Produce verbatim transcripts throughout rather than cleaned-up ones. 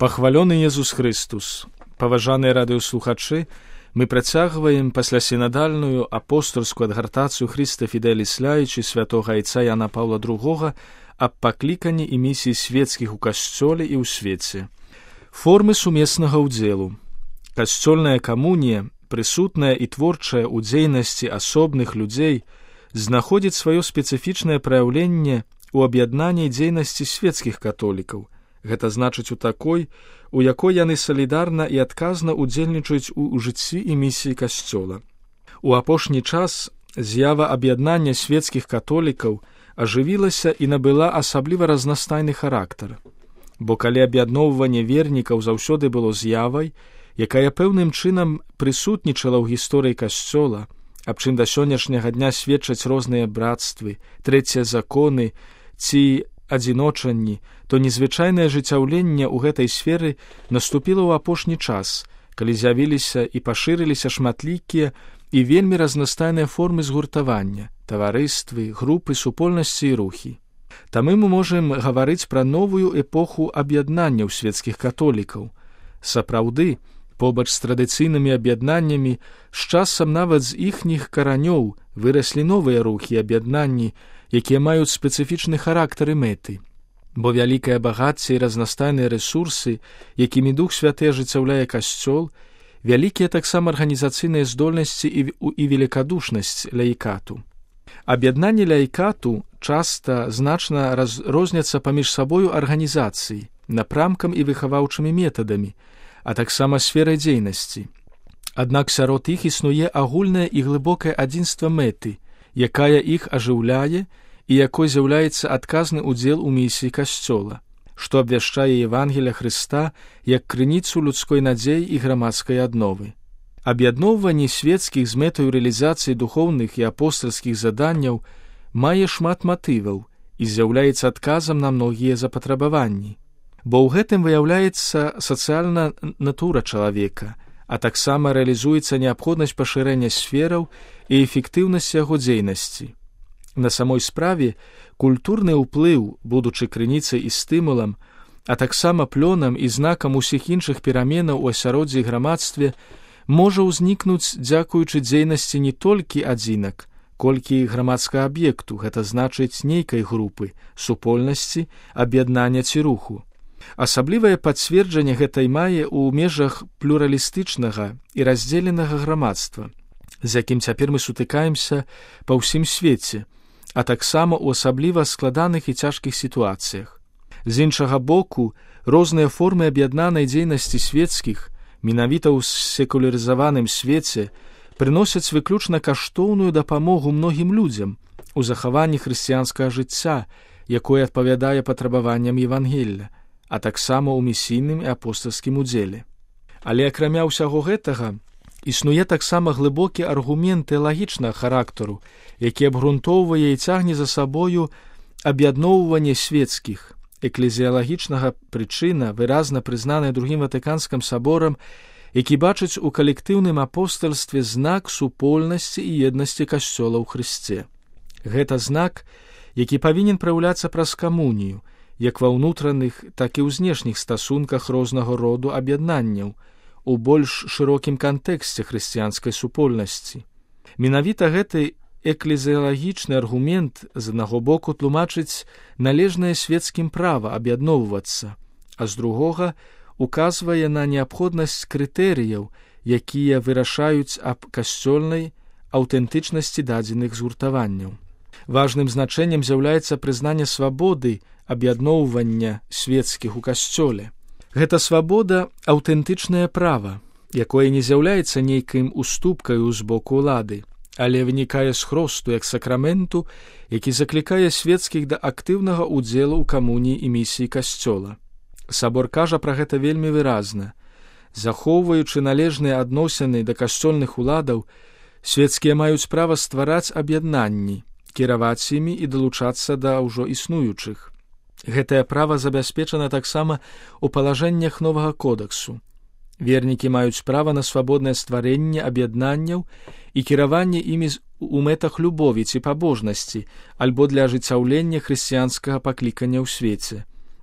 Пахвалёны Езус Христус! Паважаныя радыёслухачы, мы працягваем паслясінадальную апостольскую адгартацыю Христа Фіделіс Ляічы святога айца Яна Паўла другога аб пакліканні і місіі свецкіх у касцёле і ў свеце. Формы сумеснага ўдзелу. Касцёльная камунія, прысутная і творчая ў дзейнасці асобных людзей, знаходзіць сваё спецыфічнае праяўленне ў аб'яднанні дзейнасці свецкіх католікаў. Гэта значыць у такой, у якой яны салідарна і адказна ўдзельнічаюць у жыцці і місіі касцёла. У апошні час з'ява аб'яднання свецкіх католікаў ажывілася і набыла асабліва разнастайны характар. Бо калі аб'ядноўванне вернікаў заўсёды было з'явай, якая пэўным чынам прысутнічала ў гісторыі касцёла, аб чым да сённяшняга дня сведчаць розныя брацтвы, трэція законы ці адзіночанні, то незвычайнае ажыццяўленне ў гэтай сферы наступіла ў апошні час, калі з'явіліся і пашырыліся шматлікія і вельмі разнастайныя формы згуртавання, таварыствы, групы, супольнасці і рухі. Таму мы можам гаварыць пра новую эпоху аб'яднання ў свецкіх католікаў. Сапраўды, побач з традыцыйнымі аб'яднаннямі, з часам нават з іхніх каранёў выраслі новыя рухі аб'яднанні, якія маюць спецыфічны характар і мэты. Бо вялікае багацце і разнастайныя рэсурсы, якімі Дух Святы ажыццяўляе касцёл, вялікія таксама арганізацыйныя здольнасці і, і великадушнасць лаікату. Аб'яднанні лаікату часта значна раз, розняцца паміж сабою арганізацыі, напрамкам і выхаваўчымі метадамі, а таксама сферай дзейнасці. Аднак сярод іх існуе агульнае і глыбокае адзінства мэты, якая іх ажыўляе і якой з'яўляецца адказны ўдзел у місіі касцёла, што абвяшчае Евангелія Хрыста як крыніцу людской надзеі і грамадскай адновы. Аб'ядноўванне свецкіх з мэтаю рэалізацыі духоўных і апостальскіх заданняў мае шмат матываў і з'яўляецца адказам на многія запатрабаванні, бо ў гэтым выяўляецца сацыяльна натура чалавека, а таксама рэалізуецца неабходнасць пашырэння сфераў і эфектыўнасць яго дзейнасці. На самой справе культурны ўплыў, будучы крыніцай і стымулам, а таксама плёнам і знакам усіх іншых пераменаў у асяроддзі і грамадстве, можа ўзнікнуць дзякуючы дзейнасці не толькі адзінак, колькі грамадскага аб'екту, гэта значыць нейкай групы, супольнасці, аб'яднання ці руху. Асаблівае пацверджанне гэтай мае ў межах плюралістычнага і раздзеленага грамадства, з якім цяпер мы сутыкаемся па ўсім свеце, а таксама ў асабліва складаных і цяжкіх сітуацыях. З іншага боку, розныя формы аб'яднанай дзейнасці свецкіх, менавіта ў секулярызаваным свеце, прыносяць выключна каштоўную дапамогу многім людзям у захаванні хрысціянскага жыцця, якое адпавядае патрабаванням Евангелля, а таксама ў місійным і апостальскім удзеле. Але акрамя ўсяго гэтага, існуе таксама глыбокі аргумент тэалагічнага характару, які абгрунтоўвае і цягне за сабою аб'ядноўванне свецкіх, эклезіялагічнага прычына, выразна прызнаная другім Ватыканскім саборам, які бачыць у калектыўным апостальстве знак супольнасці і еднасці касцёла ў Хрысце. Гэта знак, які павінен праяўляцца праз камунію, як ва ўнутраных, так і ў знешніх стасунках рознага роду аб'яднанняў, у больш шырокім кантэксце хрысціянскай супольнасці. Менавіта гэты эклезіялагічны аргумент з аднаго боку тлумачыць належнае свецкім права аб'ядноўвацца, а з другога указвае на неабходнасць крытэрыяў, якія вырашаюць аб касцёльнай аўтэнтычнасці дадзеных згуртаванняў. Важным значэннем з'яўляецца прызнанне свабоды аб'ядноўвання свецкіх у касцёле. Гэта свабода — аўтэнтычнае права, якое не з'яўляецца нейкім уступкаю з боку ўлады, але вынікае з хросту як сакраменту, які заклікае свецкіх да актыўнага ўдзелу ў камуніі і місіі касцёла. Сабор кажа пра гэта вельмі выразна. Захоўваючы належныя адносіны да касцёльных уладаў, свецкія маюць права ствараць аб'яднанні, кіраваць імі і далучацца да ўжо існуючых. Гэтае права забяспечана таксама ў палажэннях новага кодэксу. Вернікі маюць права на свабоднае стварэнне аб'яднанняў і кіраванне імі у мэтах любові ці пабожнасці, альбо для ажыццяўлення хрысціянскага паклікання ў свеце,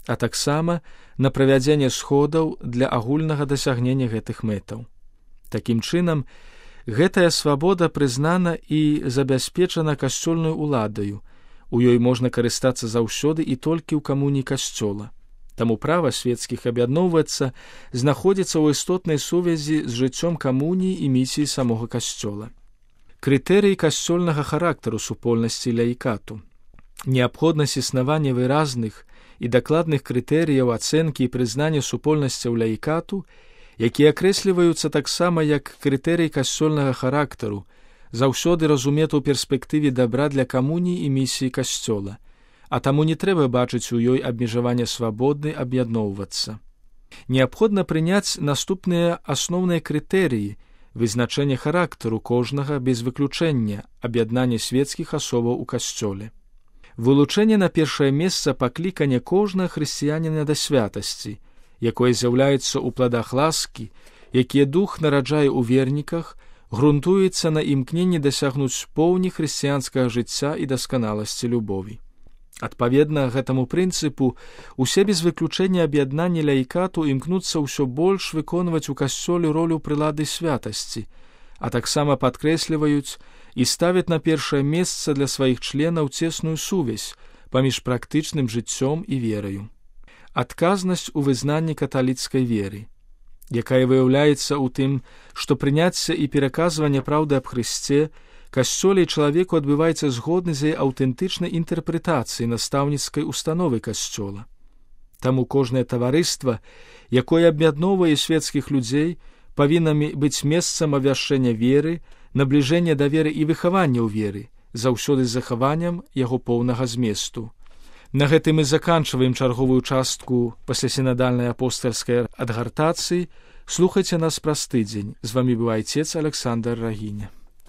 а таксама на правядзенне сходаў для агульнага дасягнення гэтых мэтаў. Такім чынам, гэтая свабода прызнана і забяспечана касцёльнай уладаю, у ёй можна карыстацца заўсёды і толькі ў камуніі касцёла. Таму права свецкіх аб'ядноўвацца знаходзіцца ў істотнай сувязі з жыццём камуніі і місіі самога касцёла. Крытэрыі касцёльнага характару супольнасці лаікату. Неабходнасць існавання выразных і дакладных крытэрыяў ацэнкі і прызнання супольнасцяў лаікату, якія акрэсліваюцца таксама як крытэрый касцёльнага характару, заўсёды разуметы ў перспектыве дабра для камуніі і місіі касцёла, а таму не трэба бачыць у ёй абмежавання свабоды аб'ядноўвацца. Неабходна прыняць наступныя асноўныя крытэрыі вызначэння характару кожнага без выключэння аб'яднання свецкіх асобаў у касцёле. Вылучэнне на першае месца паклікання кожнага хрысціяніна да святасці, якое з'яўляецца ў пладах ласкі, якія дух нараджае ў верніках, грунтуецца на імкненні дасягнуць поўні хрысціянскага жыцця і дасканаласці любові. Адпаведна гэтаму прынцыпу, усе без выключэння аб'яднанні лаікату імкнуцца ўсё больш выконваць у касцёле ролю прылады святасці, а таксама падкрэсліваюць і ставяць на першае месца для сваіх членаў цесную сувязь паміж практычным жыццём і вераю. Адказнасць у вызнанні каталіцкай веры, якая выяўляецца ў тым, што прыняцце і пераказванне праўды аб Хрысце, касцёле і чалавеку адбываецца згодны з яе аўтэнтычнай інтэрпрэтацыяй настаўніцкай установы касцёла. Таму кожнае таварыства, якое аб'ядноўвае свецкіх людзей, павінна быць месцам абвяшчэння веры, набліжэння да веры і выхавання ў веры, заўсёды з захаваннем яго поўнага зместу. На гэтым мы заканчваем чарговую частку паслясінадальнай апостальскай адгартацыі. Слухайце нас праз тыдзень. З вамі быў айцец Александр Рагіня.